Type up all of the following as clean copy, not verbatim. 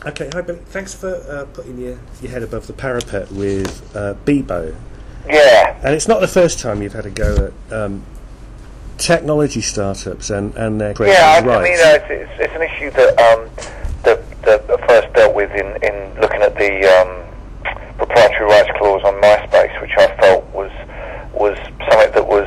Okay, hi Billy. Thanks for putting your head above the parapet with Bebo. Yeah. And it's not the first time you've had a go at technology startups and their creators' rights. I mean, it's an issue that I first dealt with in looking at the proprietary rights clause on MySpace, which I felt was something that was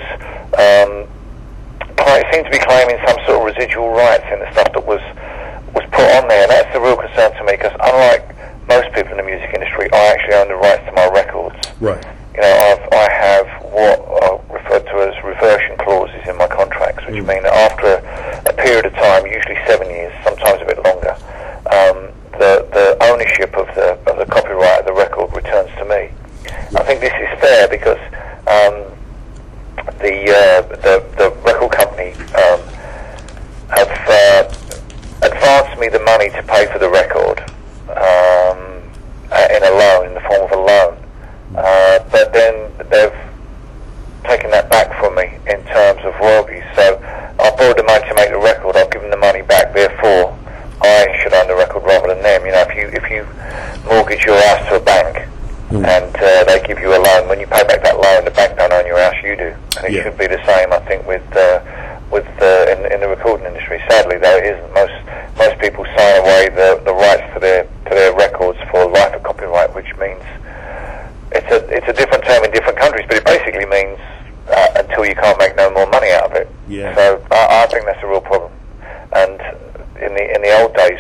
it seemed to be claiming some sort of residual rights in the stuff that was put on there, and that's the real concern to me, because unlike most people in the music industry, I actually own the rights to my records. Right. You know, I have what are referred to as reversion clauses in my contracts, which mean that after a period of time, usually 7 years, sometimes a bit longer, the ownership of the copyright of the record returns to me. I think this is fair because the record company have advanced me the money to pay for the record in a loan, in the form of a loan. But then they've taken that back from me in terms of royalties. So I borrowed the money to make the record, I've given the money back, therefore I should own the record rather than them. You know, if you mortgage your house to a bank and they give you a loan, when you pay back that loan, the bank don't own your house, you do. And it should be the same, I think, in the recording industry. Sadly, though, it isn't. Most people sign away the rights to their records for life of copyright, which means it's a different term in different countries, but it basically means until you can't make no more money out of it. Yeah. So I think that's a real problem. And in the old days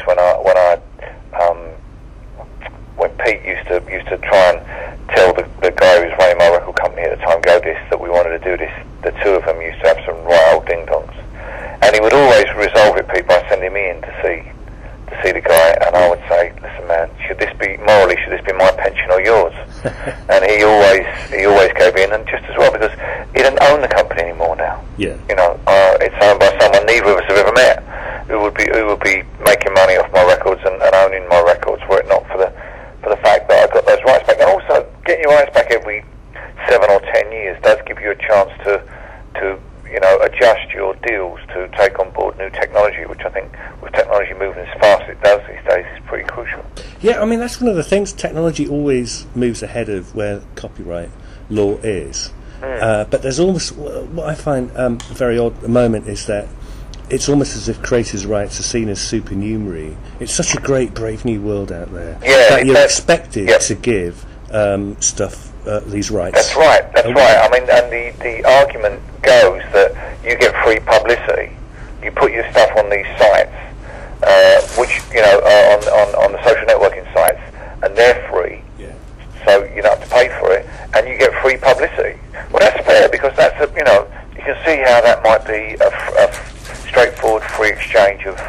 when Pete used to try and tell the guy who was running my record company at the time, that we wanted to do this, the two of them used to have some right old ding-dongs. And he would always resolve it, Pete, by sending me in to see the guy, and I would say, listen man, should this be my pension or yours? And he always gave in, and just as well, because he doesn't own the company anymore now. Yeah. You know, it's owned by someone neither of us have ever met, who would be making money off my records and owning my records, were it not for the fact that I got those rights back. And also, getting your rights back every 7 or 10 years does give you a chance to adjust your deals to take on board new technology, which I think, with technology moving as fast as it does these days, is pretty crucial. Yeah, I mean, that's one of the things. Technology always moves ahead of where copyright law is. But there's almost, what I find very odd at the moment is that it's almost as if creators' rights are seen as supernumerary. It's such a great, brave new world out there that you're expected to give stuff, these rights. That's right. I mean, and the argument goes that you get free publicity. You put your stuff on these sites, which on the social networking sites, and they're free. Yeah. So you don't have to pay for it, and you get free publicity. Well, that's fair, because that's you can see how that might be a straightforward free exchange of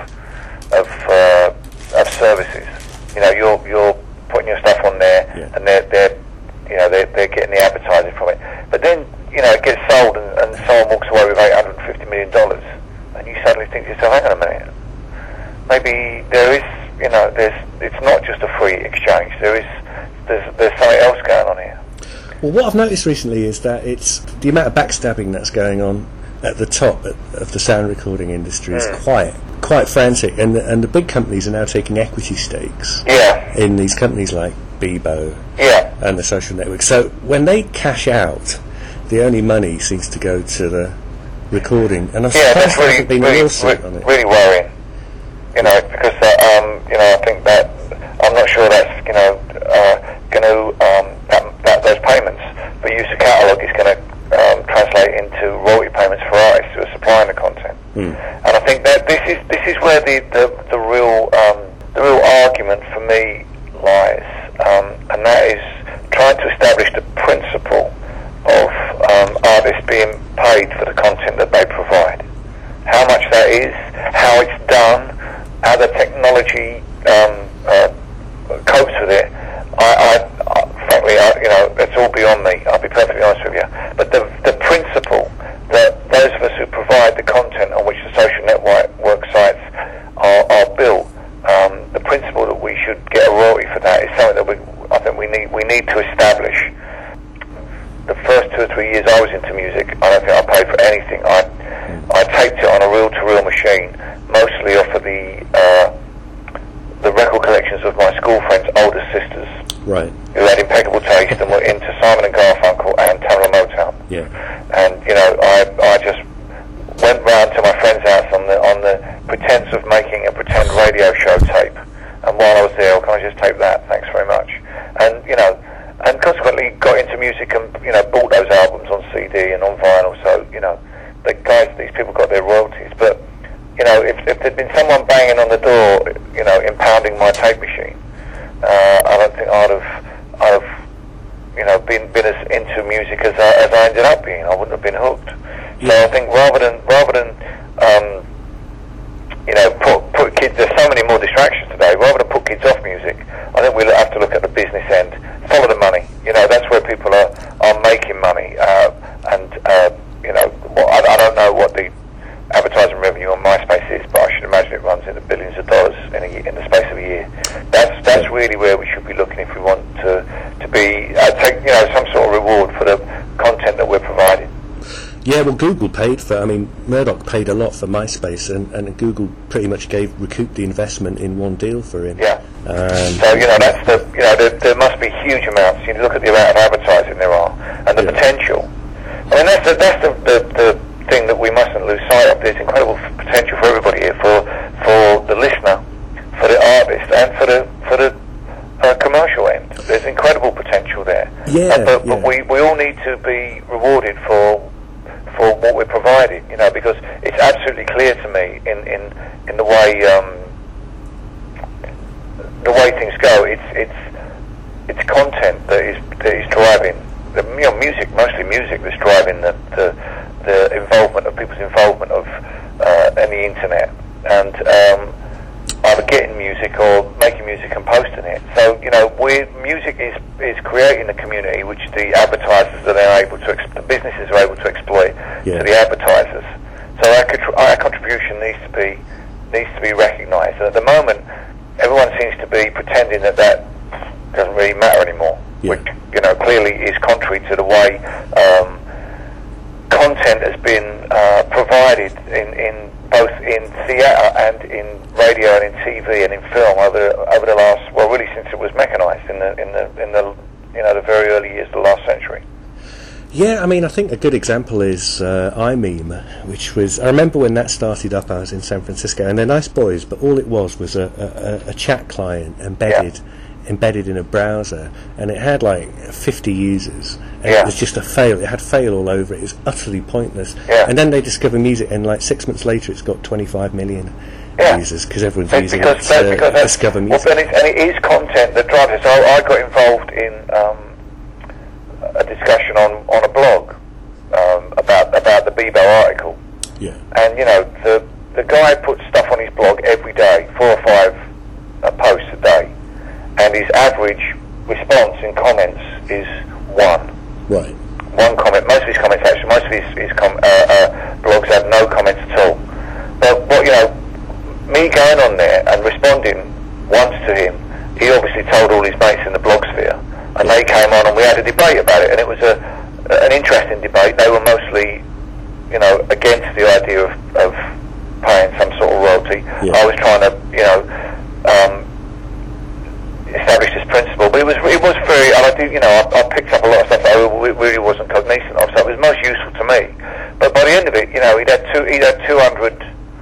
services. You know, you're putting your stuff on there, and they're getting the advertising from it. But then it gets sold, and someone walks away with $850 million, and you suddenly think to yourself, hang on a minute, maybe there is, it's not just a free exchange. There's something else going on here. Well, what I've noticed recently is that it's the amount of backstabbing that's going on at the top of the sound recording industry is quite frantic, and the big companies are now taking equity stakes in these companies like Bebo and the social network. So when they cash out, the only money seems to go to the recording, and I'm surprised there hasn't been a lawsuit on it. Really worrying, because I think that I'm not sure that's going to those payments for use of catalogue is going to translate into royalty payments for artists who are supplying the content. And I think that this is where the real argument for me lies, and that is trying to establish the principle of artists being paid for the content that they provide. How much that is, how it's done, how the technology copes with it. Frankly, it's all beyond me. I'll be perfectly honest with you. But the principle that those of us who provide the content on which the social network sites are built, the principle that we should get a royalty for that is something that I think we need to establish. The first 2 or 3 years I was into music, I don't think I paid for anything. I taped it on a reel-to-reel machine, mostly off of the record collections musicians of my school friends' older sisters, right, who had impeccable taste and were into Simon and Garfunkel and Tamla Motown. yeah, And I just went round to my friend's house on the pretense of making a pretend radio show tape. And while I was there, can I just tape that? Thanks very much. And and consequently got into music and bought those albums on CD and on vinyl. So these people got their royalties. But if there'd been someone banging on the door, impounding my tape machine, I don't think I'd have been as into music as I ended up being. I wouldn't have been hooked. So I think rather than put kids, there's so many more distractions today. Rather than put kids off music, I think we'll have to look at the business end, follow the money. That's where people are making money. I don't know what the advertising revenue on MySpace is, but I should imagine it runs into billions of dollars in the space of a year. That's really where we should be looking if we want to be take some sort of reward for the content that we're providing. Yeah, well, Google paid Murdoch paid a lot for MySpace, and Google pretty much recouped the investment in one deal for him. Yeah. So that's there must be huge amounts. You look at the amount of advertising there are, and the potential. I mean, that's the thing that we mustn't lose sight of. There's incredible potential for everybody here, for the listener, for the artist, and for the commercial end. There's incredible potential there. Yeah. But we all need to be rewarded for what we're providing, because it's absolutely clear to me in the way things go. It's content that is driving the music, mostly music, that's driving the involvement of people's involvement of in the internet, and either getting music or making music and posting it. So music is creating a community which the advertisers are then able to, the businesses are able to exploit to the advertisers. So our contribution needs to be recognised. And at the moment, everyone seems to be pretending that doesn't really matter anymore, which clearly is contrary to the way content has been provided in both in theatre and in radio and in TV and in film over the last, well, really since it was mechanised in the very early years of the last century. Yeah, I think a good example is iMeme, which was, I remember when that started up, I was in San Francisco, and they're nice boys, but all it was a chat client embedded in a browser, and it had like 50 users, and it was just a fail. It had fail all over it. It was utterly pointless. And then they discover music, and like 6 months later it's got 25 million users, because everyone's using it to discover music. Well, and it is content that drives it. So I got involved in a discussion on a blog about the Bebo article. Yeah. And the guy puts stuff on his blog every day, 4 or 5 posts a day, and his average response in comments is 1. Right. 1 comment. Most of his comments, actually, most of his blogs have no comments at all. But me going on there and responding once to him, he obviously told all his mates in the blog sphere, and they came on and we had a debate about it, and it was an interesting debate. They were mostly, against the idea of paying some sort of royalty. I was trying to, establish this principle, but it was very, and I picked up a lot of stuff that I really wasn't cognizant of, so it was most useful to me. But by the end of it, he'd had 200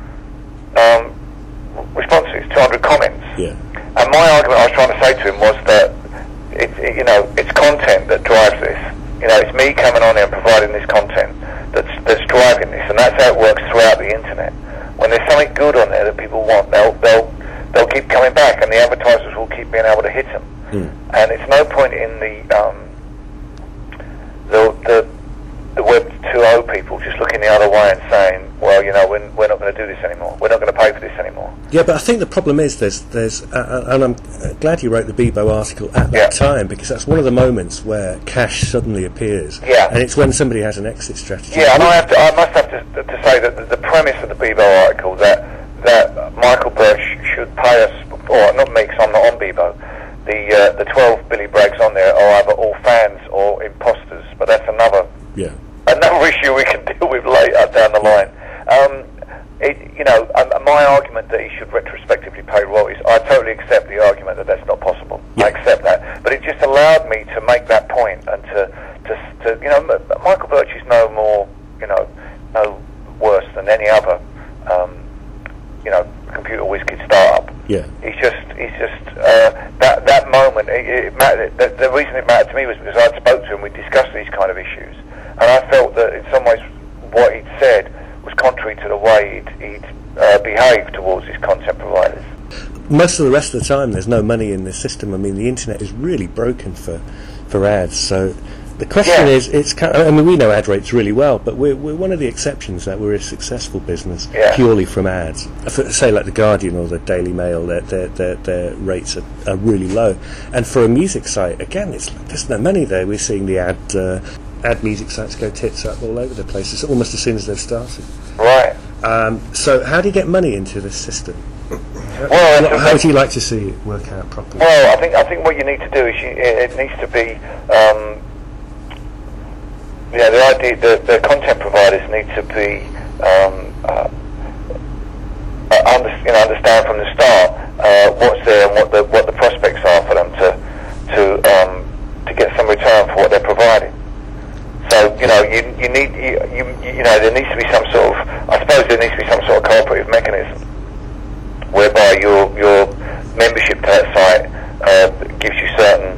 responses, 200 comments. Yeah. And my argument I was trying to say to him was that it's content that drives this. It's me coming on here and providing this content that's driving this, and that's how it works throughout the internet. When there's something good on there that people want, they'll keep coming back, and the advertisers will keep being able to hit them. And it's no point in the Web 2.0 people just looking the other way and saying, well, we're not going to do this anymore. We're not going to pay for this anymore. Yeah, but I think the problem is there's and I'm glad you wrote the Bebo article at that time, because that's one of the moments where cash suddenly appears. Yeah. And it's when somebody has an exit strategy. Yeah, and I must have to say that the premise of the Bebo article that Michael Birch should pay us, or not me, because I'm not on Bebo. The 12 Billy Braggs on there are either all fans or imposters, but that's another issue we can deal with later down the line. My argument that he should retrospectively pay royalties, I totally accept the argument that that moment, it mattered. The reason it mattered to me was because I'd spoke to him, we discussed these kind of issues, and I felt that in some ways what he'd said was contrary to the way he'd behaved towards his content providers. Most of the rest of the time there's no money in this system. I mean, the internet is really broken for ads, so the question is, I mean, we know ad rates really well, but we're one of the exceptions that we're a successful business purely from ads. For, say, like the Guardian or the Daily Mail, their rates are really low. And for a music site, again, there's no money there. We're seeing the ad music sites go tits up all over the place. It's almost as soon as they've started. Right. So how do you get money into this system? Well, how would you like to see it work out properly? Well, I think what you need to do is it needs to be. The idea that the content providers need to be understand from the start what's there and what the prospects are for them to get some return for what they're providing. So you need there needs to be some sort of, I suppose there needs to be some sort of cooperative mechanism whereby your membership to that site gives you certain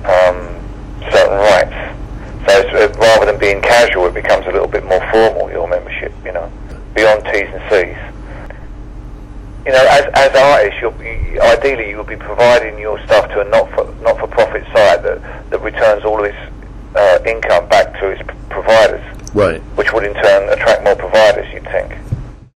rights. So rather than being casual, it becomes a little bit more formal, your membership, beyond T's and C's. As artists, ideally you'll be providing your stuff to a not-for-profit site that returns all of its income back to its providers. Right. Which would in turn attract more providers, you'd think.